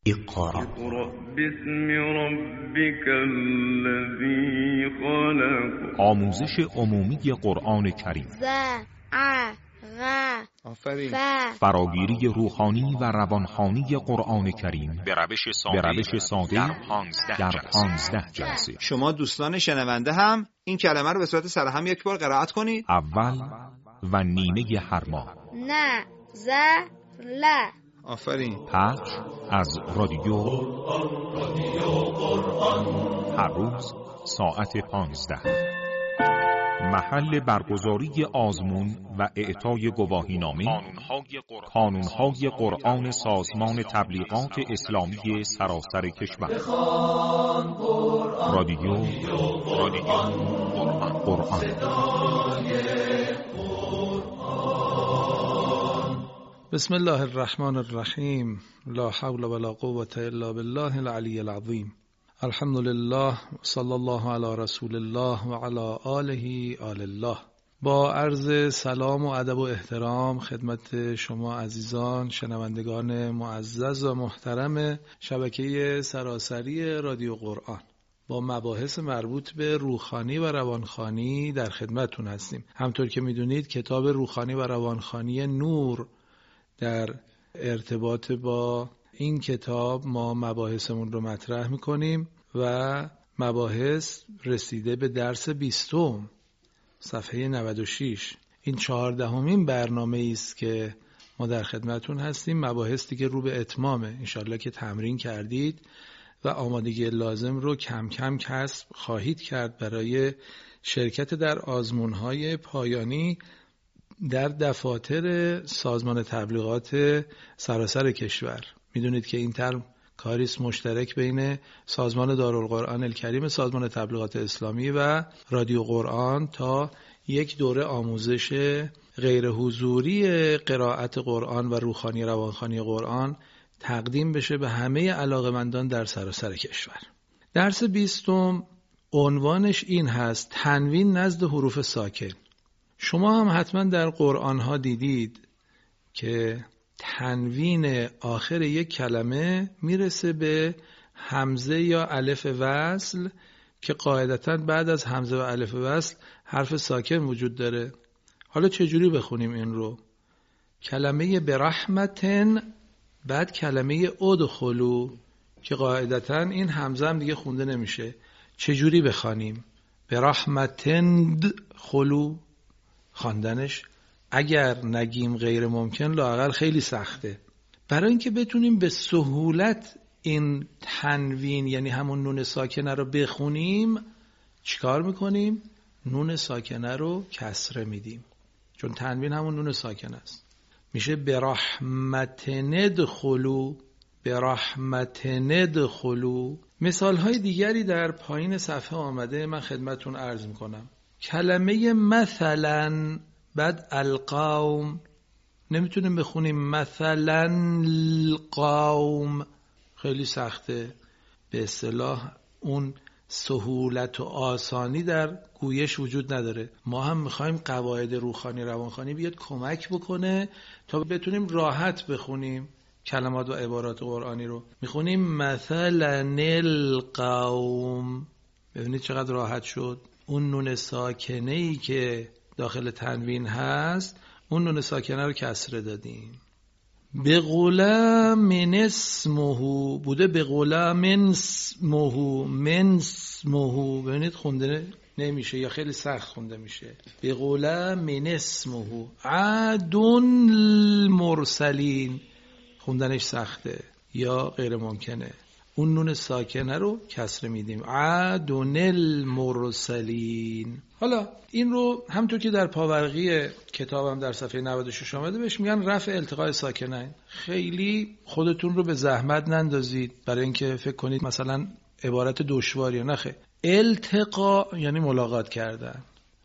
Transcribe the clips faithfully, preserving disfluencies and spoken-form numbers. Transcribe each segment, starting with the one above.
اقرأ بسم ربك الذی خلق. آموزش عمومی قرآن کریم. ز ع غ آفرین. ف. فراگیری روحانی و روانخوانی قرآن کریم به روش ساده, به روش ساده در پانزده جلسه. شما دوستان شنونده هم این کلمه رو به صورت سرهم یک بار قرائت کنید. اول و نیمه هر ماه. ن ز ل. آفرین. پخش از رادیو هر روز ساعت پانزده. محل برگزاری آزمون و اعطای گواهینامه کانون‌های قرآن سازمان تبلیغات اسلامی سراسر کشور. رادیو رادیو قرآن. بسم الله الرحمن الرحیم. لا حول ولا قوة الا بالله العلی العظیم. الحمد لله صلی الله علی رسول الله و علی آله آل الله. با عرض سلام و ادب و احترام خدمت شما عزیزان شنوندگان معزز و محترم شبکه سراسری رادیو قرآن، با مباحث مربوط به روحانی و روانخوانی در خدمتتون هستیم. همطور که میدونید کتاب روحانی و روانخوانی نور، در ارتباط با این کتاب ما مباحثمون رو مطرح میکنیم و مباحث رسیده به درس بیستم، صفحه نود و شش. این چهاردهمین برنامه است که ما در خدمتون هستیم. مباحث دیگه رو به اتمامه. انشالله که تمرین کردید و آمادگی لازم رو کم کم کسب خواهید کرد برای شرکت در آزمون‌های پایانی در دفاتر سازمان تبلیغات سراسر کشور. میدونید که این ترم کاریست مشترک بین سازمان دارالقرآن الکریم، سازمان تبلیغات اسلامی و رادیو قرآن تا یک دوره آموزش غیر حضوری قرائت قرآن و روحانی روانخوانی قرآن تقدیم بشه به همه علاقه‌مندان در سراسر کشور. درس بیستم عنوانش این هست: تنوین نزد حروف ساکن. شما هم حتما در قرآن ها دیدید که تنوین آخر یک کلمه میرسه به همزه یا الف وصل که قاعدتاً بعد از همزه و الف وصل حرف ساکن وجود داره. حالا چجوری بخونیم این رو؟ کلمه برحمتن، بعد کلمه ادخلو که قاعدتاً این همزه هم دیگه خونده نمیشه. چجوری بخوانیم؟ برحمتن خلو. خواندنش اگر نگیم غیر ممکن، لااقل خیلی سخته. برای اینکه بتونیم به سهولت این تنوین یعنی همون نون ساکنه رو بخونیم، چیکار میکنیم؟ نون ساکنه رو کسره میدیم، چون تنوین همون نون ساکنه است. میشه برحمت ندخلو، برحمت ندخلو. مثال های دیگری در پایین صفحه آمده، من خدمتون عرض میکنم. کلمه مثلا بعد القوم نمیتونیم بخونیم مثلا القوم، خیلی سخته. به اصطلاح اون سهولت و آسانی در گویش وجود نداره. ما هم میخوایم قواعد روحانی روانخوانی بیاد کمک بکنه تا بتونیم راحت بخونیم کلمات و عبارات قرآنی رو. میخونیم مثلا القوم، ببینید چقدر راحت شد. اون نون ساکنه‌ای که داخل تنوین هست، اون نون ساکنه رو کسره دادیم. به غلام اسمه بوده، به غلام اسمه من اسمه. ببینید خونده نمیشه یا خیلی سخت خونده میشه. به غلام اسمه عاد المرسلین، خوندنش سخته یا غیر ممکنه. اون نون ساکنه رو کسره میدیم، عادن المرسلین. حالا این رو همونطور که در پاورقی کتابم در صفحه نود و شش آمده بهش میگن رفع التقاء ساکنین. خیلی خودتون رو به زحمت نندازید برای اینکه فکر کنید مثلا عبارت دشواری. نخه، التقاء یعنی ملاقات کردن،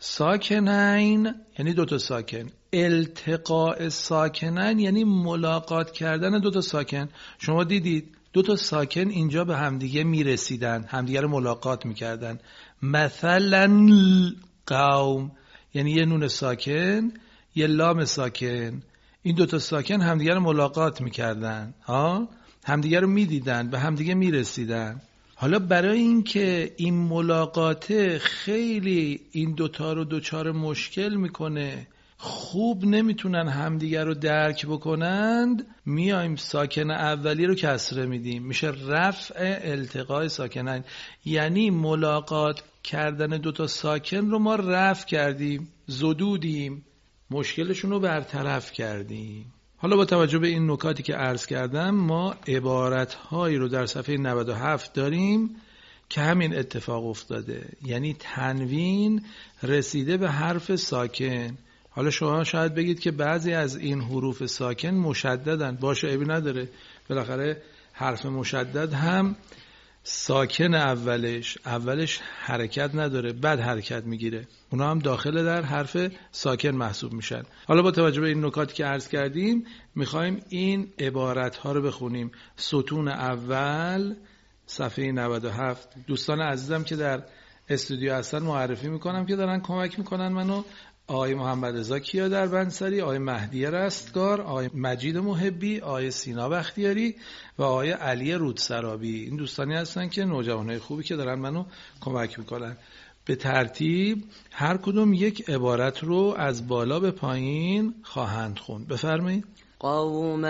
ساکنین یعنی دوتا ساکن، التقاء ساکنین یعنی ملاقات کردن دوتا ساکن. شما دیدید دو تا ساکن اینجا به همدیگه میرسیدن، همدیگه رو ملاقات میکردن. مثلا قوم یعنی یه نون ساکن یه لام ساکن، این دو تا ساکن همدیگه رو ملاقات میکردن. ها همدیگه رو میدیدن، به همدیگه میرسیدن. حالا برای اینکه این ملاقات خیلی این دوتا رو دوچار مشکل میکنه، خوب نمیتونن همدیگه رو درک بکنند، میایم ساکن اولی رو کسره میدیم، میشه رفع التقای ساکنین. یعنی ملاقات کردن دوتا ساکن رو ما رفع کردیم، زدودیم، مشکلشون رو برطرف کردیم. حالا با توجه به این نکاتی که عرض کردم، ما عبارتهایی رو در صفحه نود و هفت داریم که همین اتفاق افتاده، یعنی تنوین رسیده به حرف ساکن. حالا شما شاید بگید که بعضی از این حروف ساکن مشددن، باشه عیبی نداره، بالاخره حرف مشدد هم ساکن اولش اولش حرکت نداره، بعد حرکت میگیره، اونا هم داخل در حرف ساکن محسوب میشن. حالا با توجه به این نکاتی که عرض کردیم میخوایم این عبارت ها رو بخونیم. ستون اول صفحه نود و هفت. دوستان عزیزم که در استودیو هستن معرفی میکنم که دارن کمک میکنن منو: آقای محمد رضا کیا در بنسری، آقای مهدی رستگار، آقای مجید محبی، آقای سینا بختیاری و آقای علی رودسرابی. این دوستانی هستن که نوجوانای خوبی که دارن منو کمک میکنن. به ترتیب هر کدوم یک عبارت رو از بالا به پایین خواهند خوند. بفرمایید. قوما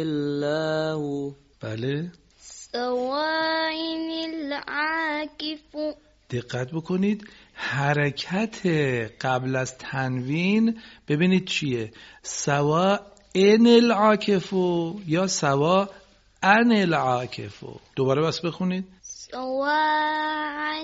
الله. بله. سواء العاکف. دقت بکنید، حرکت قبل از تنوین ببینید چیه؟ سوا ان العاکفو یا سوا ان العاکفو. دوباره بس بخونید. سواء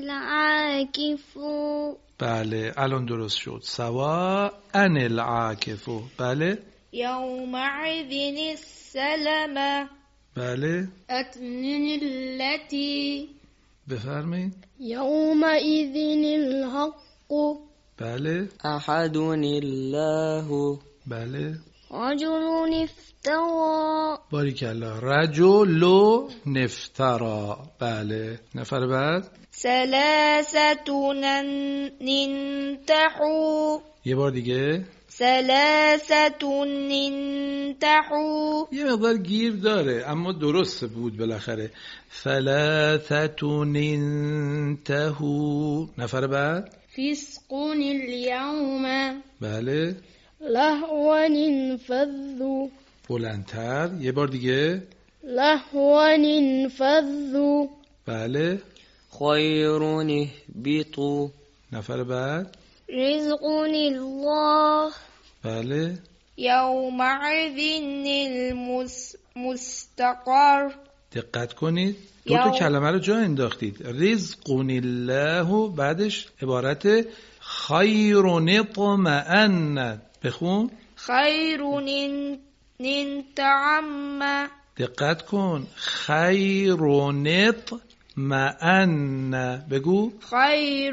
العاکفو. بله الان درست شد. سوا ان العاکفو. بله. یومئذ السلمة. بله. اتنن التي. بفرمایید. یومئذ الحق. بله. احد الله. بله. رجل افترا. باریکالله. رجل نفترا. بله. نفر بعد. ثلاثة ننتحوا. یه بار دیگه. ثلاثة ننتحوا. یه مقدار گیر داره اما درست بود بالاخره. ثلاثة ننتحوا. نفر بعد. فسق اليوم. بله. لهوا انفضوا. بلندتر. یه بار دیگه. لهوا انفضوا. بله. خیر اهبطوا. نفر بعد. رزق الله. بله. یومئذ المستقر. دقت کنید دو تا کلمه رو جا انداختید. رزق الله بعدش عبارت خیر اطمئن. بخون. خیر ننتعم. دقت کن. خیر اطمئن. بگو. خیر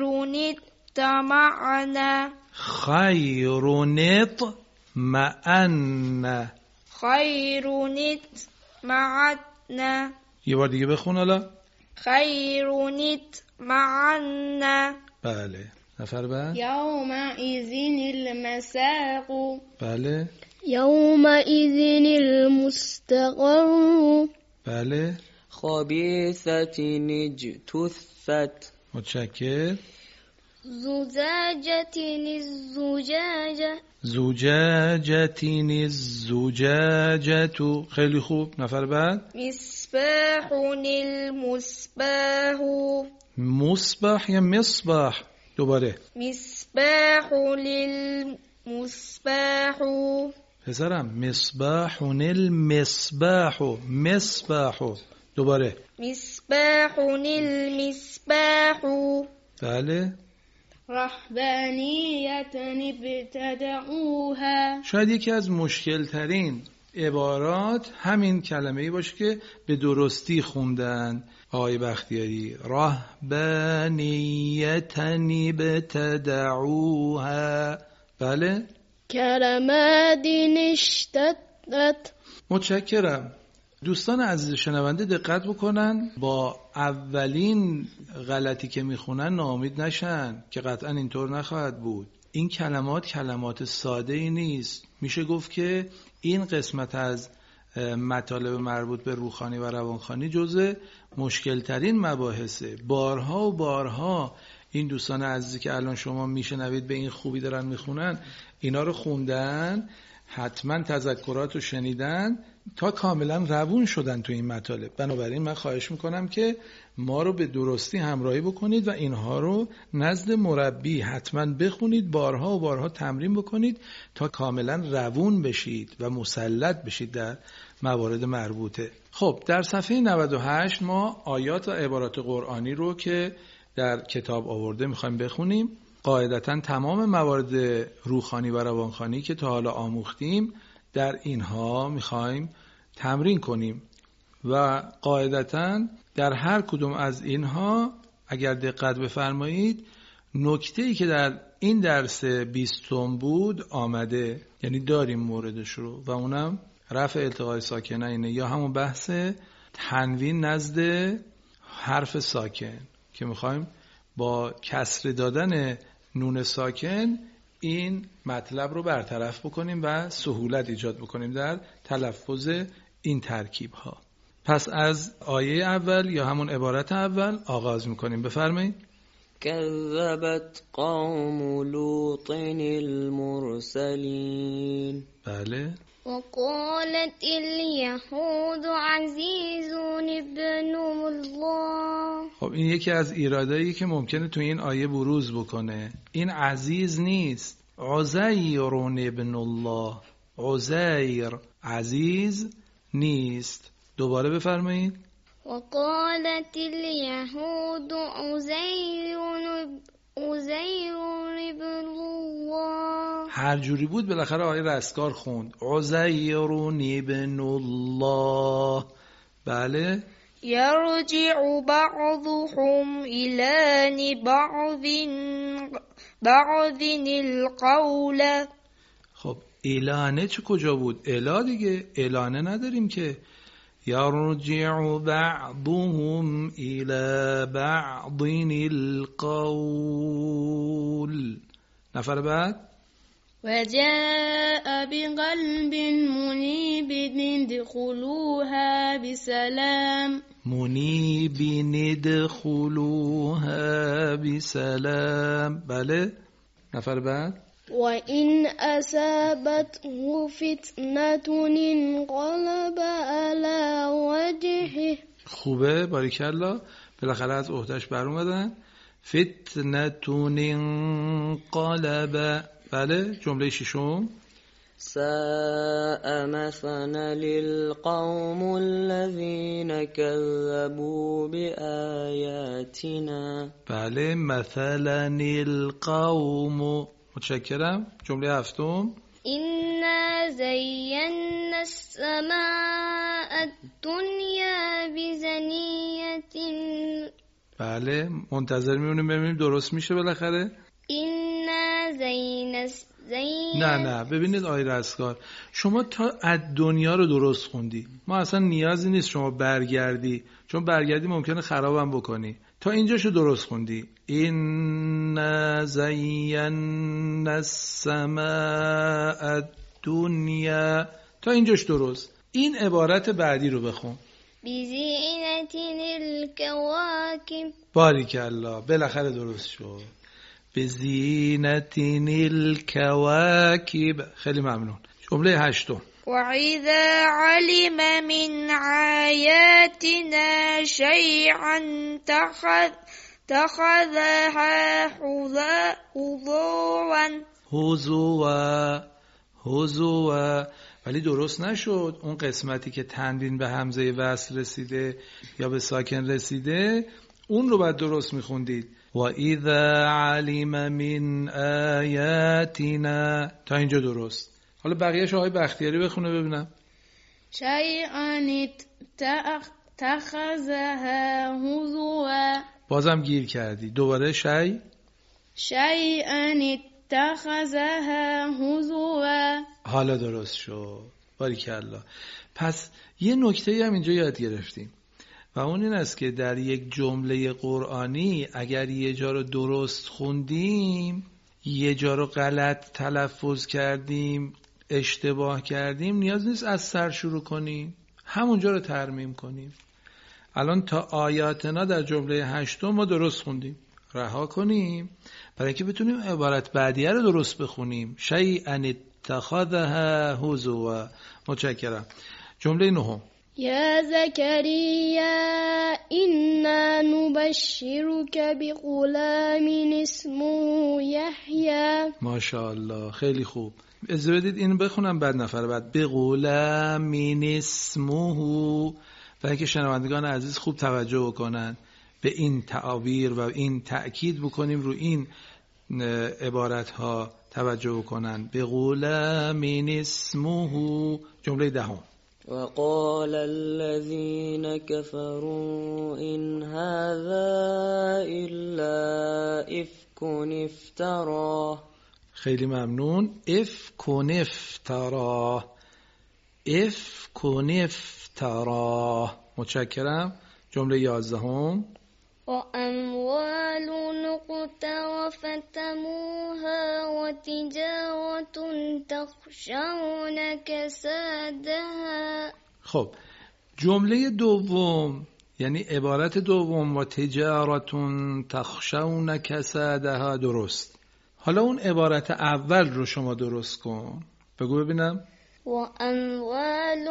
نطمعن. خیر اطمئن. خیر نطمعن. یه بار دیگه بخون حالا. خیر نطمعن. بله. نفر بعد. یومئذ المساق. بله. یومئذ المستقر. بله. خبیثة اجتثت. متشکر. زجاجة الزجاجة. زجاجة الزجاجة. خیلی خوب. نفر بعد. مصباح المصباح. مصباح یا مصباح؟ دوباره. مصباح للمصباح. پسرم مصباح المصباح. مصباح. دوباره. مصباح المصباح. بله. رهبانیة ابتدعوها. شاید یکی از مشکل ترین عبارات همین کلمه‌ای باشه که به درستی خوندن آقای بختیاری. رهبانیة ابتدعوها. بله. کلمات اشتدت. متشکرم. دوستان عزیز شنونده دقت بکنن، با اولین غلطی که میخونن ناامید نشن که قطعا اینطور نخواهد بود. این کلمات کلمات ساده ای نیست. میشه گفت که این قسمت از مطالب مربوط به روحانی و روانخوانی جزء مشکل ترین مباحثه. بارها و بارها این دوستان عزیزی که الان شما میشنوید به این خوبی دارن میخونن، اینا رو خوندن، حتما تذکرات رو شنیدن تا کاملا روون شدن تو این مطالب. بنابراین من خواهش میکنم که ما رو به درستی همراهی بکنید و اینها رو نزد مربی حتما بخونید، بارها و بارها تمرین بکنید تا کاملا روون بشید و مسلط بشید در موارد مربوطه. خب در صفحه نود و هشت ما آیات و عبارات قرآنی رو که در کتاب آورده میخوایم بخونیم. قاعدتاً تمام موارد روحانی و روانخوانی که تا حالا آموختیم در اینها میخوایم تمرین کنیم و قاعدتاً در هر کدوم از اینها اگر دقت بفرمایید نکته‌ای که در این درس بیستم بود آمده، یعنی داریم موردش رو، و اونم رفع التقاء ساکنینه یا همون بحث تنوین نزد حرف ساکن که میخوایم با کسر دادن نون ساکن این مطلب رو برطرف بکنیم و سهولت ایجاد بکنیم در تلفظ این ترکیب ها. پس از آیه اول یا همون عبارت اول آغاز میکنیم. بفرمایید. كذبت قوم لوط المرسلين. بله. وقالت اليهود عزيز ابن الله. خب این یکی از ایرادایی که ممکنه تو این آیه بروز بکنه. این عزیز نیست، عزیر ابن الله. عزیر عزیز نیست. دوباره بفرمایید. وقالت اليهود عزیر عزیر ابن الله. هر جوری بود بالاخره آیه رستگار خوند. عزیر ابن الله. بله. يرجع بعضهم إلى بعض بعض القول. خب اعلانه چه کجا بود؟ الا دیگه، اعلانه نداریم که. يرجع بعضهم إلى بعض القول. نفر بعد. وجاء بقلب منيب ادخلوها بسلام. منيب ادخلوها بسلام. بله. نفر بعد. وإن أصابته فتنة انقلب على وجهه. خوبه، باریکالله، بالاخره از عهدهش بر اومدن. فتنة انقلب. بله. جمله ششم. ساء مثلا للقوم الذين كذبوا بآياتنا. بله. مثلا القوم. متشکرم. جمله هفتم. إنا زينا السماء الدنيا بزنية. بله. منتظر میمونیم ببینیم درست میشه بالاخره. اینا زین زین. نه نه ببینید آیه رستگار، شما تا از دنیا رو درست خوندی، ما اصلا نیازی نیست شما برگردی، چون برگردی ممکنه خرابم بکنی. تا اینجاشو درست خوندی. اینا زینا السماء الدنیا. تا اینجاش درست. این عبارت بعدی رو بخون. بزینت الکواکب. باریکالله، بالاخره درست شد. بزینت الکواکب. خیلی ممنون. جمله هشتم. وَإِذَا عَلِمَ مِنْ آيَاتِنَا شَيْئًا اتَّخَذَهَا هُزُوًا. هزوا هزوا. ولی درست نشد. اون قسمتی که تنوین به همزه وصل رسیده یا به ساکن رسیده اون رو باید درست میخوندید. و اذا علم من آیاتنا. تا اینجا درست. حالا بقیه‌اش آقای بختیاری بخونه ببینم. شیئا اتخذها هزوا. بازم گیر کردی. دوباره شی. شیئا اتخذها هزوا. حالا درست شد. باریکالله. پس یه نکته هم اینجا یاد گرفتیم و اون این است که در یک جمله قرآنی اگر یه جا رو درست خوندیم، یه جا رو غلط تلفظ کردیم، اشتباه کردیم نیاز نیست از سر شروع کنیم، همونجا رو ترمیم کنیم. الان تا آیاتنا در جمله هشتم ما درست خوندیم، رها کنیم برای اینکه بتونیم عبارت بعدیه رو درست بخونیم. شیئا اتخذها هزوا. متشکرم. جمله نهم. یا زکریا انا نبشرک بغلام اسمه یحیی. ماشاءالله، خیلی خوب. اجازه بدید اینو بخونم بعد نفر بعد. بغلام اسمه، برای اینکه شنوندگان عزیز خوب توجه بکنن به این تعابیر و این تأکید بکنیم رو این عبارت ها توجه بکنن. بغلام اسمه. جمله دهم. وقال الذين كفروا إن هذا إلا إفك افتراه. خیلی ممنون. افک افتراه. افک افتراه. متشکرم. جمله یازدهم. وأموال اقترفتموها وتجارة تخشون كسادها. خب جمله دوم یعنی عبارت دوم و تجارتون تخشون کسادها درست. حالا اون عبارت اول رو شما درست کن، بگو ببینم. و اموال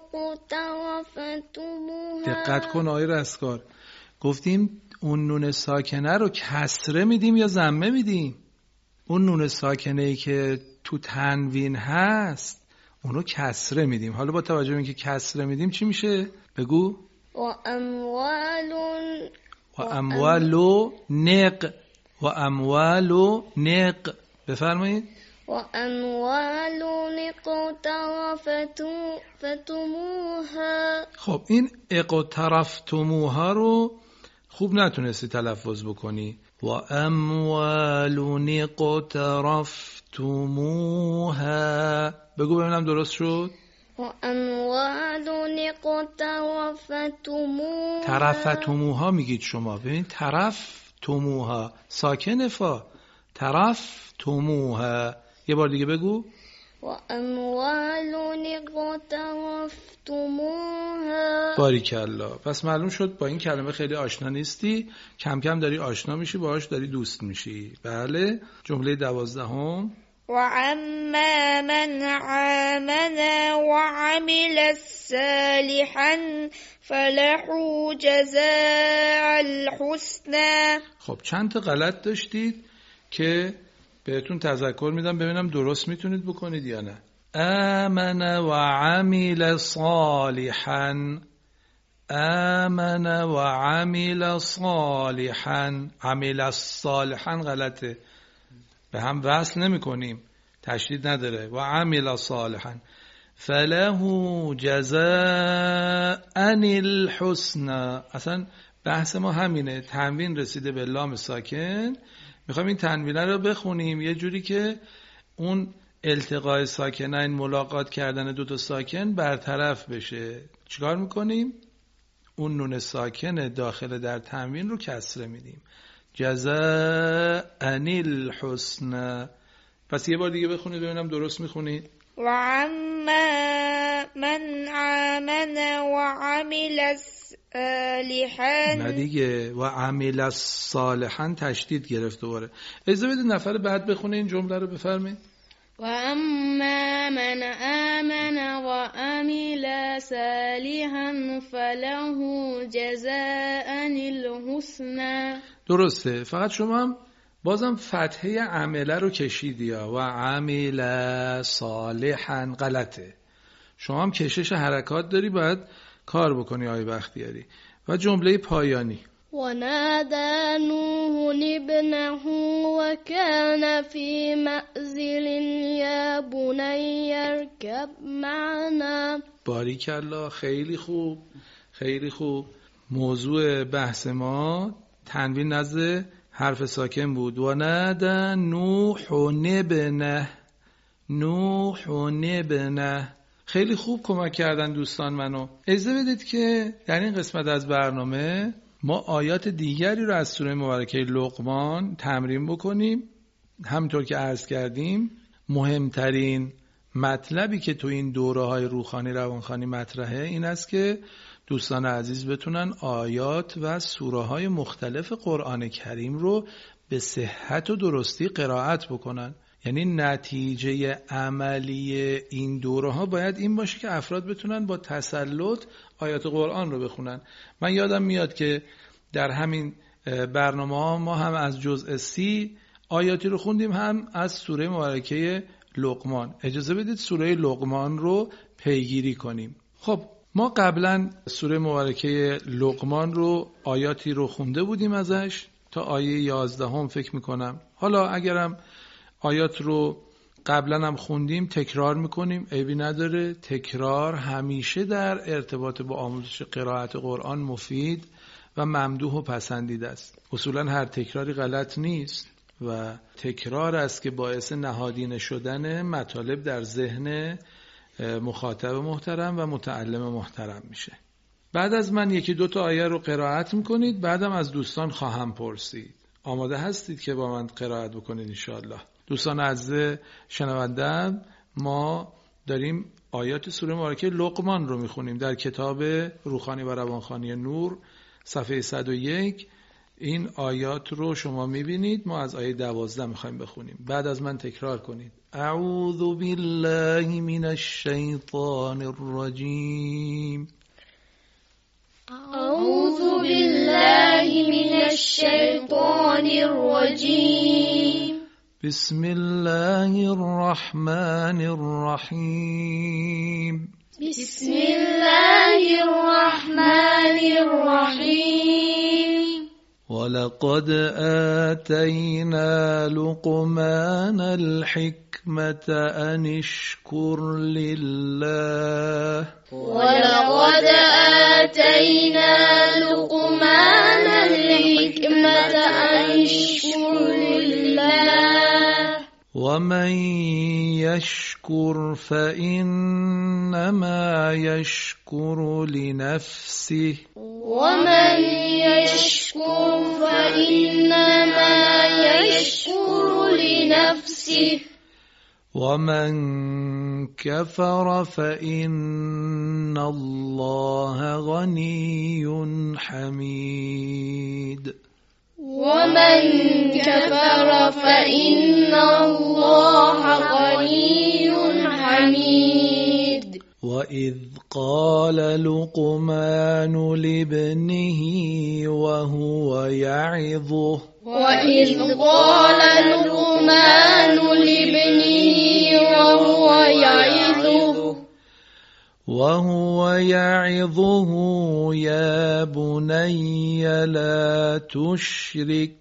اقترفتموها. دقت کن آقای رستگار، گفتیم اون نون ساکنه رو کسره میدیم یا ضمه میدیم؟ اون نون ساکنه ای که تو تنوین هست اون رو کسره میدیم. حالا با توجه به اینکه کسره میدیم چی میشه؟ بگو. و اموال و اموالو نق. و اموالو نق. بفرمایید. و اموال اقترفتموها. خب این اقترفتموها رو خوب نتونستی تلفظ بکنی. و اموال اقترفتموها. بگو ببینم درست شد. و اموال اقترفتموها. طرفتموها میگید شما. ببین طرفتموها ساکن فا. طرفتموها. یه بار دیگه بگو. و اموال اقترفتموها. باریکالله. پس معلوم شد با این کلمه خیلی آشنا نیستی، کم کم داری آشنا میشی، باهاش داری دوست میشی. بله. جمله دوازدهم. و اما من آمن و عمل صالحا فله جزاء الحسنى. خب چند تا غلط داشتید که بهتون تذکر میدم ببینم درست میتونید بکنید یا نه. آمن و عمل صالحا. آمن و عمل صالحا. عمل صالحا غلطه، به هم وصل نمی کنیم، تشدید نداره. و عمل صالحا فله جزاء الحسنى. اصلا بحث ما همینه، تنوین رسیده به لام ساکن، میخوایم این تنوینه رو بخونیم یه جوری که اون التقاء ساکنین، ملاقات کردن دو تا ساکن برطرف بشه. چیکار میکنیم؟ اون نون ساکن داخل در تنوین رو کسره میدیم. جزاء الحسنى. پس یه بار دیگه بخونید ببینم درست میخونید. و اما من آمن و عمل صالحا. نه دیگه، و عمل صالحا تشدید گرفت دوباره. اجازه بدید نفر بعد بخونه این جمله رو. بفرمایید. و اما من آمن و عمل صالحا فله جزاء الحسنى. درسته، فقط شما هم بازم فتحه عمله رو کشیدی و عمل صالحا غلطه. شما هم کشش حرکات داری، باید کار بکنی آقای بختیاری. و جمله پایانی. و نادى نوح ابنه و کان فی معزل یا بنی ارکب معنا. باریکالله، خیلی خوب، خیلی خوب. موضوع بحث ما تنوین نزد حرف ساکن بود. و نادى نوح ابنه. نوح ابنه. خیلی خوب کمک کردن دوستان منو. اجازه بدید که در این قسمت از برنامه ما آیات دیگری رو از سوره مبارکه لقمان تمرین بکنیم. همونطور که عرض کردیم مهمترین مطلبی که تو این دوره های روحانی روانخوانی مطرحه این است که دوستان عزیز بتونن آیات و سوره های مختلف قرآن کریم رو به صحت و درستی قرائت بکنن. یعنی نتیجه عملی این دوره ها باید این باشه که افراد بتونن با تسلط آیات قرآن رو بخونن. من یادم میاد که در همین برنامه ها ما هم از جزء سی آیاتی رو خوندیم، هم از سوره مبارکه لقمان. اجازه بدید سوره لقمان رو پیگیری کنیم. خب ما قبلا سوره مبارکه لقمان رو آیاتی رو خونده بودیم ازش تا آیه یازدهم فکر میکنم. حالا اگرم آیات رو قبلا هم خوندیم تکرار میکنیم، عیبی نداره. تکرار همیشه در ارتباط با آموزش قرائت قرآن مفید و ممدوح و پسندیده است. اصولا هر تکراری غلط نیست و تکرار است که باعث نهادینه شدن مطالب در ذهن مخاطب محترم و متعلم محترم میشه. بعد از من یکی دو تا آیه رو قرائت میکنید، بعدم از دوستان خواهم پرسید. آماده هستید که با من قرائت بکنید انشاءالله؟ دوستان عزیز شنونده‌ام، ما داریم آیات سوره مبارکه لقمان رو میخونیم در کتاب روحانی و روانخوانی نور صفحه صد و یک. این آیات رو شما میبینید. ما از آیه دوازده میخوایم بخونیم. بعد از من تکرار کنید. اعوذ بالله من الشیطان الرجیم. اعوذ بالله من الشیطان الرجیم. بسم الله الرحمن الرحیم. بسم الله الرحمن الرحیم. ولقد آتينا لقمان الحكمة أن اشكر لله. ولقد آتينا لقمان الحكمة أن اشكر لله. ومن يشكر فإنما يشكر لنفسه. ومن يشكر فإنما يشكر لنفسه. ومن كفر فإن الله غني حميد. ومن كفر فإن الله غني حميد. وإذ قال لقمان لابنه وهو يعظه. وإذ قال لقمان لابنه وهو يعظه. وهو يعظه يا بني لا تشرك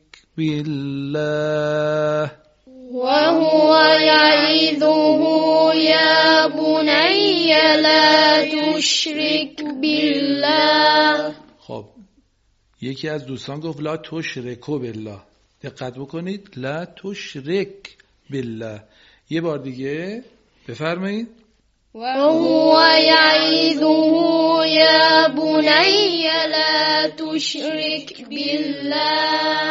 بالله. وهو يعظه يا بني لا تشرك بالله. خب یکی از دوستان گفت لا تشرکو بالله. دقت بکنید، لا تشرک بالله. یه بار دیگه بفرمایید. وهو يعظه يا بني لا تشرك بالله.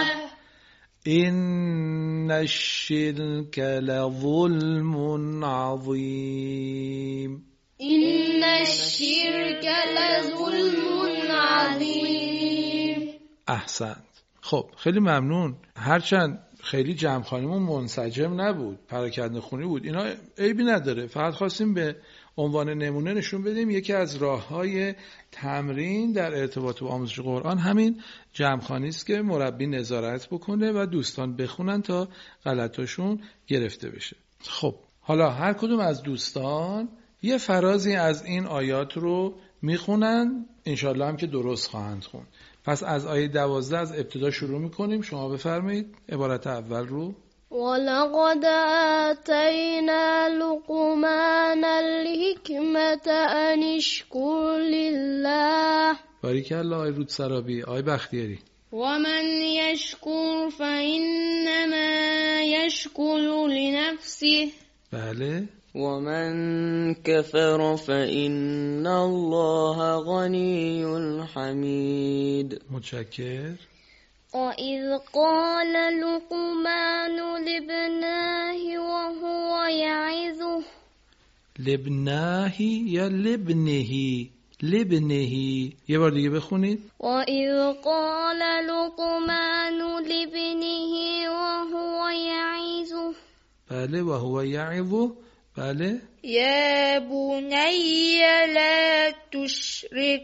إن الشرك لظلم عظيم. إن الشرك لظلم عظيم. احسنت. خب خیلی ممنون. هرچند خیلی جمع‌خوانیمون منسجم نبود، پراکنده خونی بود، اینا عیبی نداره. فقط خواستیم به عنوان نمونه نشون بدیم یکی از راه‌های تمرین در ارتباط با آموزش قرآن همین جمع‌خوانی است که مربی نظارت بکنه و دوستان بخونن تا غلطاشون گرفته بشه. خب حالا هر کدوم از دوستان یه فرازی از این آیات رو میخونن، انشالله هم که درست خواهند خوند. پس از آیه دوازده از ابتدا شروع میکنیم. شما بفرمایید عبارت اول رو. ولقد آتینا لقمان الحکمة ان اشکر لله. باریکالله آی رود سرابی. آی بختیاری. ومن یشکر فإنما یشکر لنفسه. بله. ومن كفر فإن الله غني حميد. متشکر. وإذ قال لقمان لابنه وهو يعظه. لبناهی یا لبنهی؟ لبنهی. یه بار دیگه بخونید. و اذ قال لقمان لابنه وهو یعظه. بله و هو یعظه. بله. یا بنی لا تشرک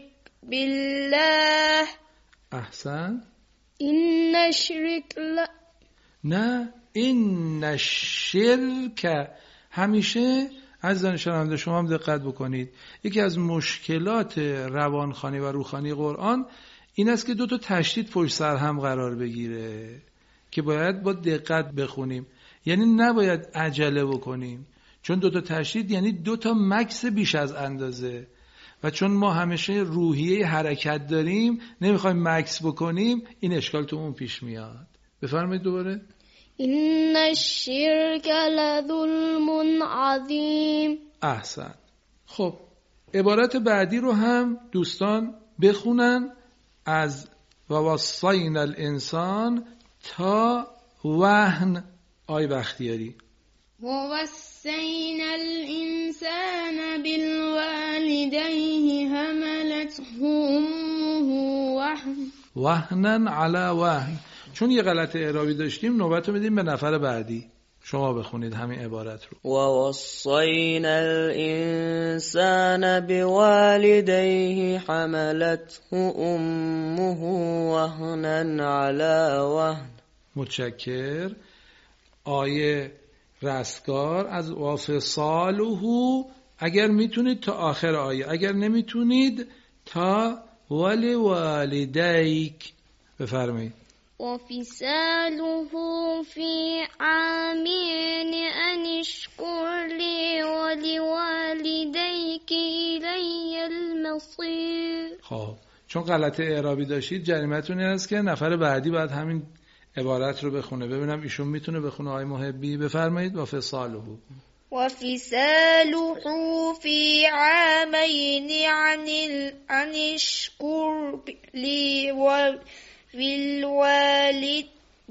بالله. احسن. این الشرک لا. نه این الشرک. همیشه عزیزان شنونده شما هم دقت بکنید، یکی از مشکلات روانخوانی و روحانی قرآن این است که دو تا تشدید پشت سر هم قرار بگیره که باید با دقت بخونیم. یعنی نباید عجله بکنیم، چون دو تا تشدید یعنی دو تا مکث بیش از اندازه و چون ما همیشه روحیه حرکت داریم نمیخوایم مکث بکنیم، این اشکال تو اون پیش میاد. بفرمایید دوباره. این الشرک لظلم عظیم. احسن. خب عبارت بعدی رو هم دوستان بخونن، از و وصینا الانسان تا وهن. آی بختیاری. و وصینا الانسان بالوالديه حملته امه وهن وهنا علی وهن. چون یه غلط اعرابی داشتیم نوبت رو میدیم به نفر بعدی. شما بخونید همین عبارت رو. و وصینا الانسان بوالديه حملته امه وهنا علی وهن. متشکر. آیه رستگار از وفصاله، اگر میتونید تا آخر آیه، اگر نمیتونید تا ولی والدیک. بفرمایید. وفصاله في عامين أن اشكر لي ولوالديك إلي المصير. خب چون غلط اعرابی داشتید جریمتون این است که نفر بعدی باید همین عبارت رو بخونه. ببینم ایشون میتونه بخونه آقای محبی. بفرمایید. وفصاله وفصاله في عامين أن اشكر لي بالوالد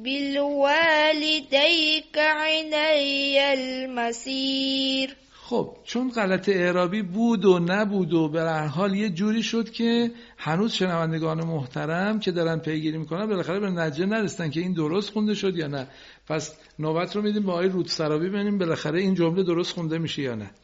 بالوالديك إلي المصير. خب چون غلط اعرابی بود و نبود و به هر حال یه جوری شد که هنوز شنوندگان محترم که دارن پیگیری میکنن بالاخره به نتیجه نرسیدن که این درست خونده شد یا نه. پس نوبت رو میدیم به آقای رودسرابی ببینیم بالاخره این جمله درست خونده میشه یا نه.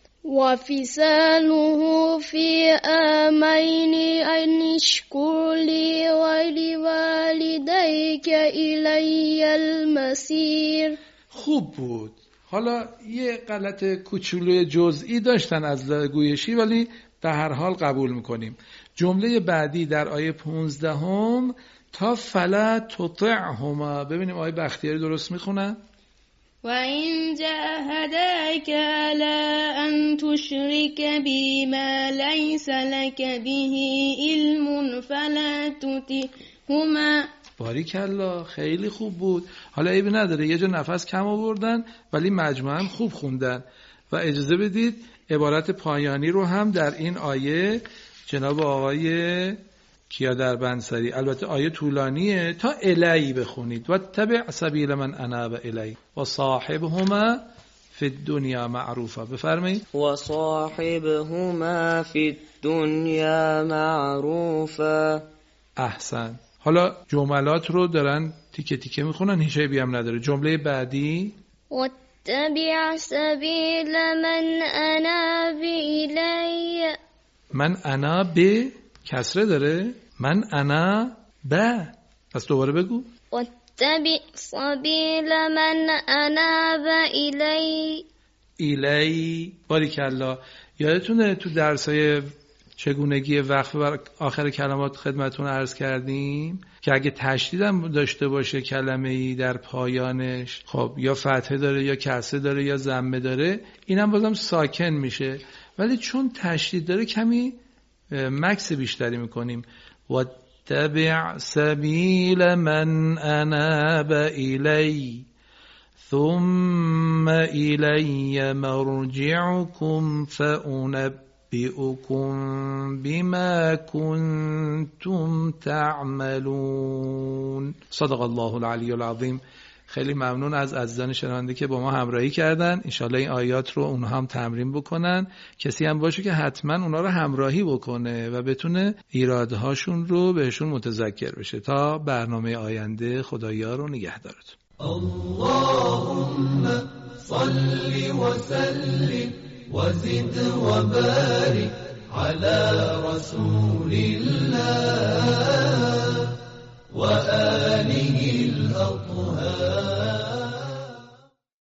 وفصاله في عامين أن اشكر لي ولوالديك إلي المصير. خوب بود. حالا یه غلط کوچولوی جزئی داشتن از گویشی ولی به هر حال قبول میکنیم. جمله بعدی در آیه پونزدهم تا فلا تطعهما. ببینیم آیه بختیاری درست میخونن. و این جاهداک على ان تشرك بی ما لیس لک به علم فلا تطعهما. باریکلا، خیلی خوب بود. حالا عیبی نداره یه جا نفس کم آوردن ولی مجموعاً خوب خوندن. و اجازه بدید عبارت پایانی رو هم در این آیه جناب آقای کیا در بنصری، البته آیه طولانیه، تا الی بخونید. و تبع سبیل من اناب الی و صاحبهما فی الدنیا معروفا. بفرمایید. و صاحبهما فی الدنیا معروفا. احسن. حالا جملات رو دارن تیکه تیکه میخونن، هیچ عیبی هم نداره. جمله بعدی و تبع سبیل من اناب الی. من انا به کسره داره. من انا به. پس دوباره بگو. و تبع سبیل من اناب الی. الی. باریکلا. یادتونه تو درسای چگونگی وقف بر آخر کلمات خدمتون عرض کردیم که اگه تشدید هم داشته باشه کلمه‌ای در پایانش، خب یا فتحه داره یا کسره داره یا ضمه داره، اینم بازم ساکن میشه. ولی چون تشدید داره کمی مکس بیشتری میکنیم. و تبع سبیل من اناب الی ثم الی مرجعکم فأنبئکم بما کنتم تعملون. صدق الله العلی العظیم. خیلی ممنون از عزیزان شنونده که با ما همراهی کردن. انشالله این آیات رو اونها هم تمرین بکنن. کسی هم باشه که حتما اونا رو همراهی بکنه و بتونه ایرادهاشون رو بهشون متذکر بشه. تا برنامه آینده، خدایا رو نگهدارتون. اللهم صل وسلم وزد وبارك على رسول الله وآله الأطهار.